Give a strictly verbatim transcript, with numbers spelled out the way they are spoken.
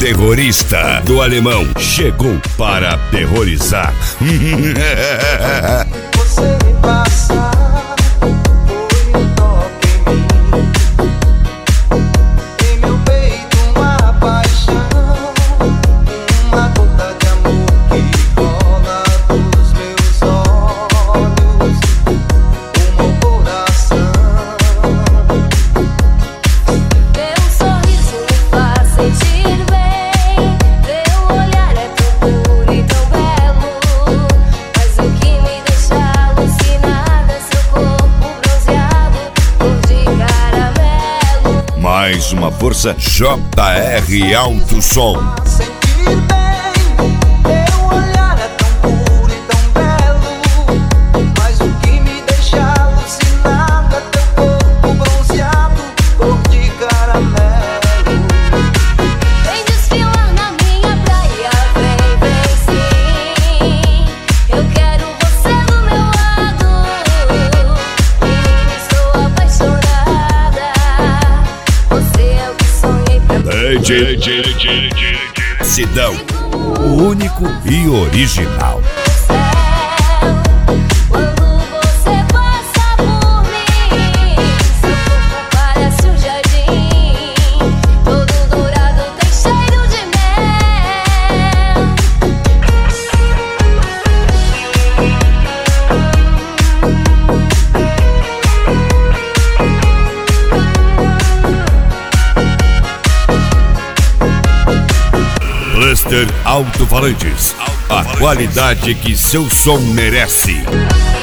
terrorista do Alemão chegou para terrorizar. Você me passa, foi um toque em mim. Em meu peito uma paixão, uma gota de amor que rola dos meus olhos, o meu coração. Teu sorriso me faz sentir bem, teu olhar é tão puro e tão belo, mas o que me deixa alucinada é seu corpo bronzeado, cor de caramelo. Mais uma força J R Alto Som. Sentir bem, teu olhar é tão puro e tão belo, mas o que me deixa alucinada é teu corpo bronzeado, cor de caramelo. Vem desfilar na minha praia, vem, vem sim. Eu quero você do meu lado, menina, estou apaixonada. Você é o que sonhei pra mim. D J Sidão, o único e original. Quando você passa por mim, seu corpo parece um jardim, todo dourado, tem cheiro de mel. Cluster Alto-Falantes, a qualidade que seu som merece.